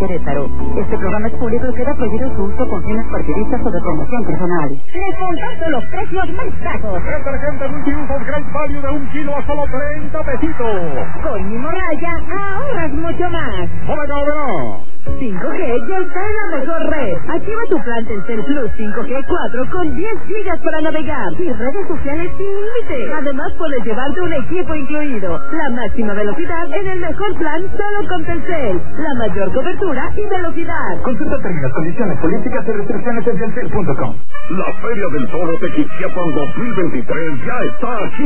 Querétaro. Este programa es público y queda prohibido su uso con fines partidistas o de promoción personal. Les comparto los precios más bajos. Detergente multiusos Great Value de 1 kilo a solo 30 pesitos. Con mi Morraya ahorras mucho más. ¡Hola, verá! 5G ya está en la mejor red. Activa tu plan Telcel Plus 5G 4 con 10 gigas para navegar y redes sociales sin límite. Además puedes llevarte un equipo incluido. La máxima velocidad en el mejor plan solo con Telcel. La mayor cobertura y velocidad. Consulta términos, condiciones, políticas y restricciones en telcel.com. La Feria del Toro Tequisquiapan 2023 ya está aquí.